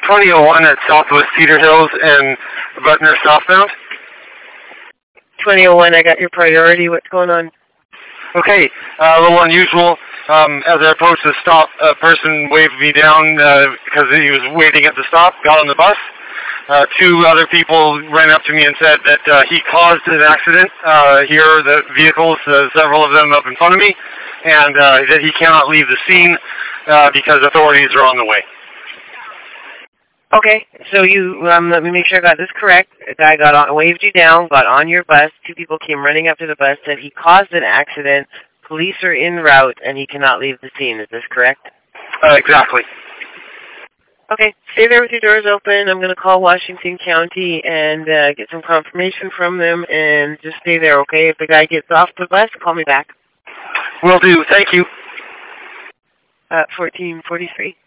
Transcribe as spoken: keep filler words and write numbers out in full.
twenty oh one at Southwest Cedar Hills and Butner southbound. twenty oh one, I got your priority. What's going on? Okay, uh, a little unusual. Um, as I approached the stop, a person waved me down uh, because he was waiting at the stop, got on the bus. Uh, two other people ran up to me and said that uh, he caused an accident. Uh, here are the vehicles, uh, several of them up in front of me, and uh, that he cannot leave the scene uh, because authorities are on the way. Okay, so you, um, let me make sure I got this correct. A guy got on, waved you down, got on your bus. Two people came running up to the bus, said he caused an accident. Police are en route, and he cannot leave the scene. Is this correct? Uh, exactly. Okay, stay there with your doors open. I'm going to call Washington County and uh, get some confirmation from them, and just stay there, okay? If the guy gets off the bus, call me back. Will do. Thank you. Uh, fourteen forty-three.